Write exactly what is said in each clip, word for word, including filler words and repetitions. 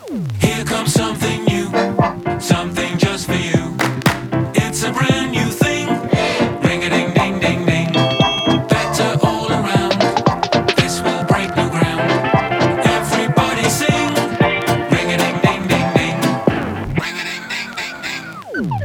Here comes something new, something just for you. It's a brand new thing. Ring a ding ding ding ding. Better all around. This will break new ground. Everybody sing. Ring a ding ding ding ding. Ring a ding ding ding ding.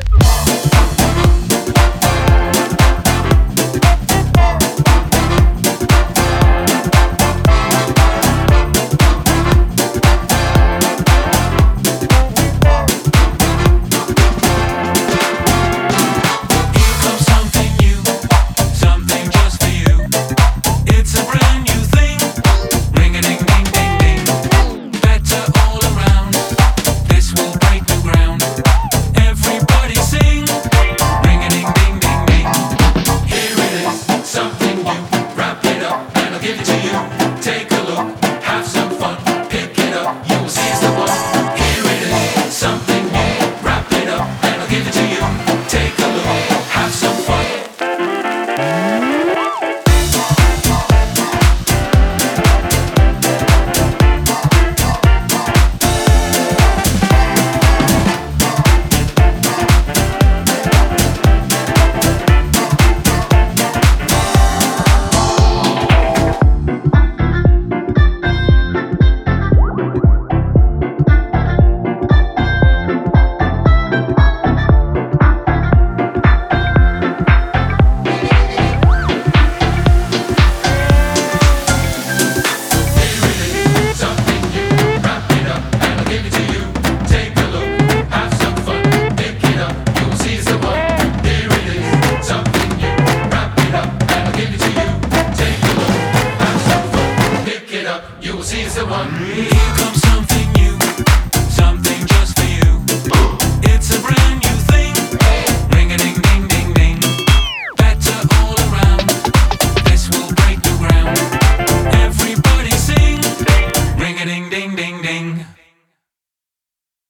Take a look, have some fun, pick it up, you'll see it's the one.